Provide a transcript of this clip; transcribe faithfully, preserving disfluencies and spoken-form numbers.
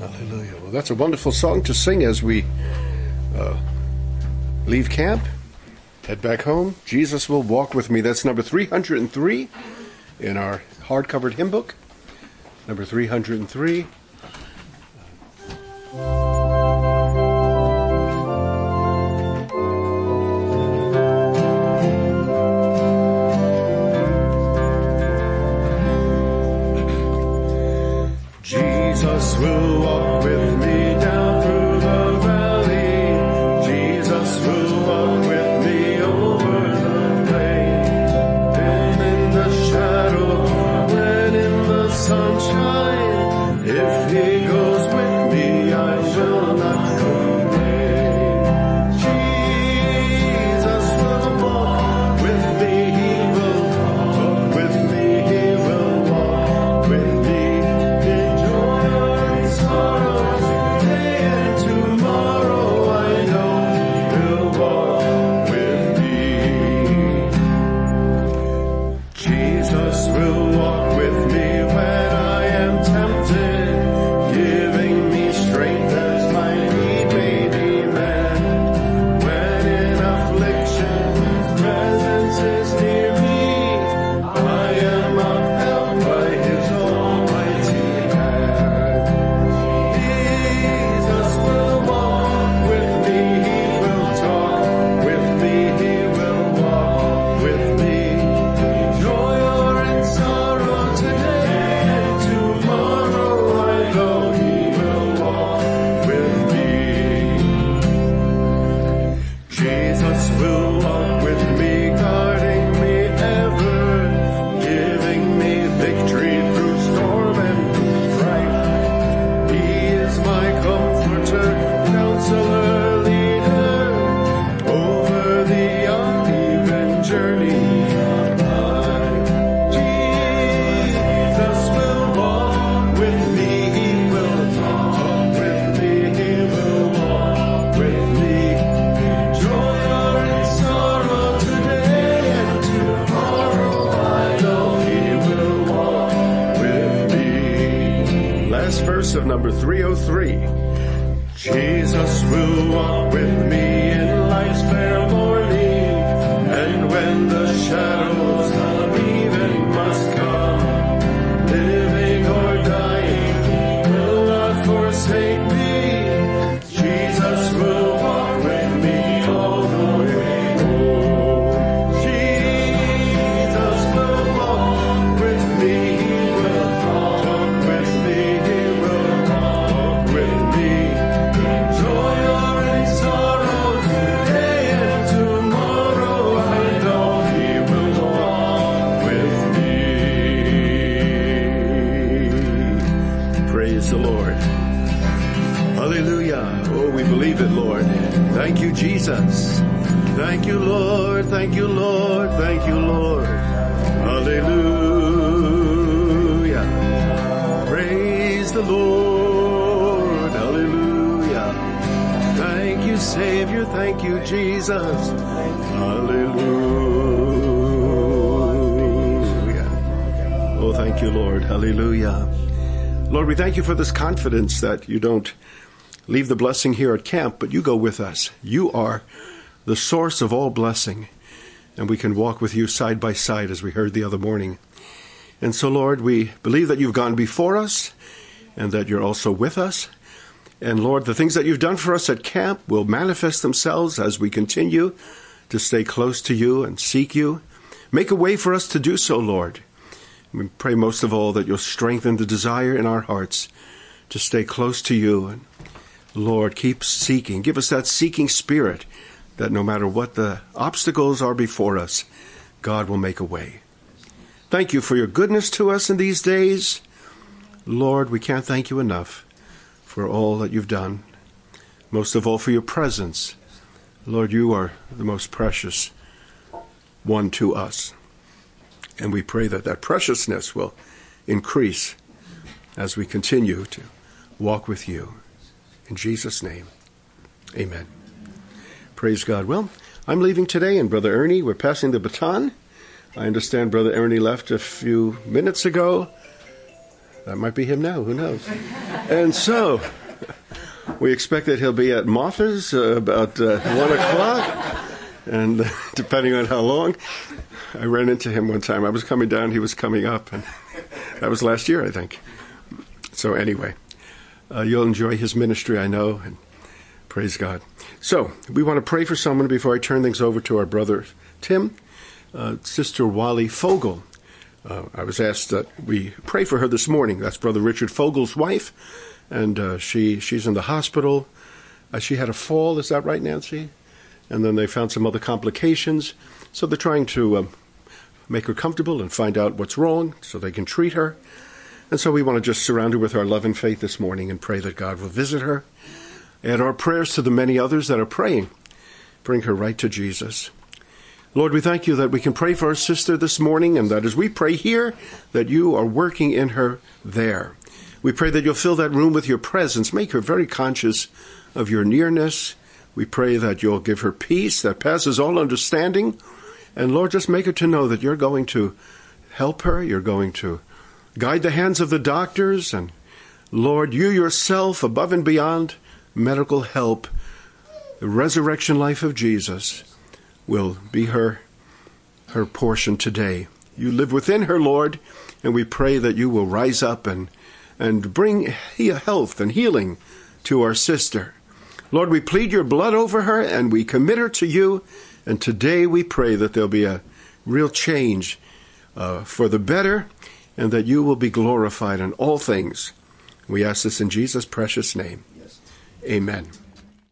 Hallelujah. Well, that's a wonderful song to sing as we uh, leave camp, head back home. Jesus Will Walk With Me. That's number three hundred three in our hard-covered hymn book. Number three hundred three. Jesus will walk with me down through the valley. Jesus will walk with me over the plain. And in the shadow, and in the sunshine, if he goes with me, I will not complain. Jesus will walk with me, he will talk with me, he will walk with me. Of number three oh three. Jesus will walk with me in life's fair morning, and when the shadows of even must come, living or dying, he will not forsake me. Jesus will walk with me all the way home. Jesus will walk with me, he will talk with me. Believe it, Lord. Thank you, Jesus. Thank you, Lord. Thank you, Lord. Thank you, Lord. Hallelujah. Praise the Lord. Hallelujah. Thank you, Savior. Thank you, Jesus. Hallelujah. Oh, thank you, Lord. Hallelujah. Lord, we thank you for this confidence that you don't leave the blessing here at camp, but you go with us. You are the source of all blessing, and we can walk with you side by side as we heard the other morning. And so, Lord, we believe that you've gone before us and that you're also with us. And, Lord, the things that you've done for us at camp will manifest themselves as we continue to stay close to you and seek you. Make a way for us to do so, Lord. We pray most of all that you'll strengthen the desire in our hearts to stay close to you. And Lord, keep seeking. Give us that seeking spirit that no matter what the obstacles are before us, God will make a way. Thank you for your goodness to us in these days. Lord, we can't thank you enough for all that you've done. Most of all for your presence. Lord, you are the most precious one to us. And we pray that that preciousness will increase as we continue to walk with you. In Jesus' name, amen. Praise God. Well, I'm leaving today, and Brother Ernie, we're passing the baton. I understand Brother Ernie left a few minutes ago. That might be him now. Who knows? And so we expect that he'll be at Moffa's uh, about uh, one o'clock. And uh, depending on how long, I ran into him one time. I was coming down, he was coming up, and that was last year, I think. So anyway, uh, you'll enjoy his ministry, I know, and praise God. So we want to pray for someone before I turn things over to our brother Tim. Uh, Sister Wally Fogel. Uh, I was asked that we pray for her this morning. That's Brother Richard Fogel's wife, and uh, she she's in the hospital. Uh, she had a fall, is that right, Nancy? And then they found some other complications. So they're trying to um, make her comfortable and find out what's wrong so they can treat her. And so we want to just surround her with our love and faith this morning and pray that God will visit her. Add our prayers to the many others that are praying. Bring her right to Jesus. Lord, we thank you that we can pray for our sister this morning, and that as we pray here, that you are working in her there. We pray that you'll fill that room with your presence. Make her very conscious of your nearness. We pray that you'll give her peace that passes all understanding. And Lord, just make her to know that you're going to help her. You're going to guide the hands of the doctors. And Lord, you yourself, above and beyond medical help, the resurrection life of Jesus will be her, her portion today. You live within her, Lord, and we pray that you will rise up and, and bring health and healing to our sister. Lord, we plead your blood over her, and we commit her to you. And today we pray that there'll be a real change uh, for the better, and that you will be glorified in all things. We ask this in Jesus' precious name. Yes. Amen.